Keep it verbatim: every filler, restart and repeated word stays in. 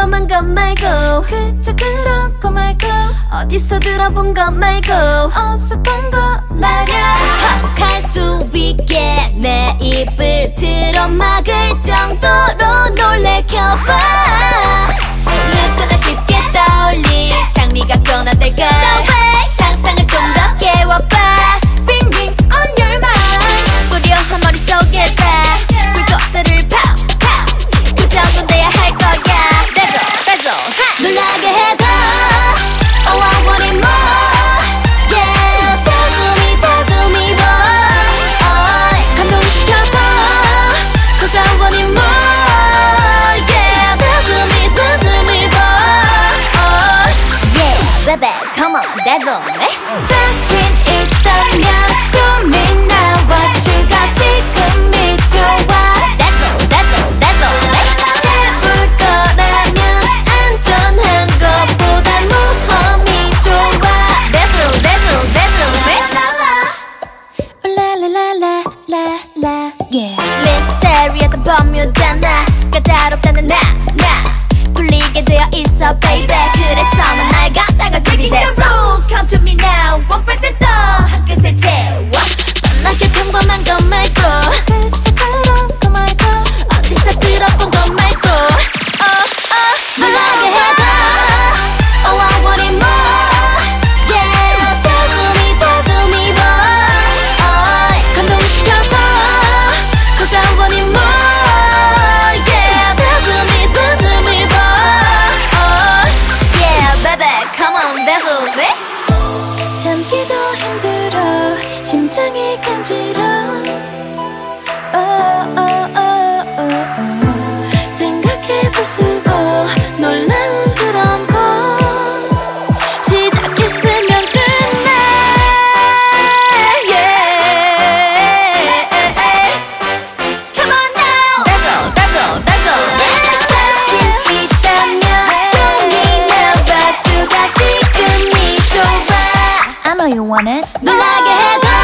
평범한 것 말고 그저 그런 거 말고 어디서 들어본 것 말고 없었던 거 말야. 턱할 수 있게 내 입을 틀어막을 정도로 놀래켜봐. 누구나 쉽게 떠올릴 장미가 변화될까. 상상을 좀 더 깨워봐. Ring ring on your mind. 뿌려한 머릿속에다 불꽃들을 팍 팍. 그 정도는 돼야 할 거야. That's all, that's all. 놀라게 해도 Oh I want it more. Yeah, 다스미 다스미 봐. oh, 감동시켜도 Cause I want it more. Yeah, 다스미 다스미 봐. oh, Yeah, baby, come on, that's all. 네? 자신 있다면 show me now what you got. 지금이 좋아. That's all, that's all, that's all. 네? 해볼 거라면 안전한 것보단 모험이 좋아. That's all, that's all, that's all. 네? 라라라라라라 yeah. 미스테리했던 범유잖아. 까다롭다는 나, 나 풀리게 되어 있어 baby. 그래서 난 날 갖다가 준비됐어. Come to me now, one percent 더 한 끝을 채워. 뻔하게 평범한 것 말고 그저 그런 거 말고 어디서 들어본 것 말고 oh, oh, 놀라게 해도 Oh I want it more. Yeah, 다스미 다스미 봐. oh, 감동시켜도 Cause I want it more. Yeah, 다스미 다스미 봐. oh, Yeah, baby, come on, that's all. 네? 참기도 힘들어 심장이 간지러. oh, oh, oh, oh, oh. 생각해볼수록 놀라운 그런 거. 시작했으면 끝내. yeah. Come on now. That's all, that's all, that's all. 자신 있다면 show me now what you got. 지금이 좋아. I know you want it. 놀라게 해도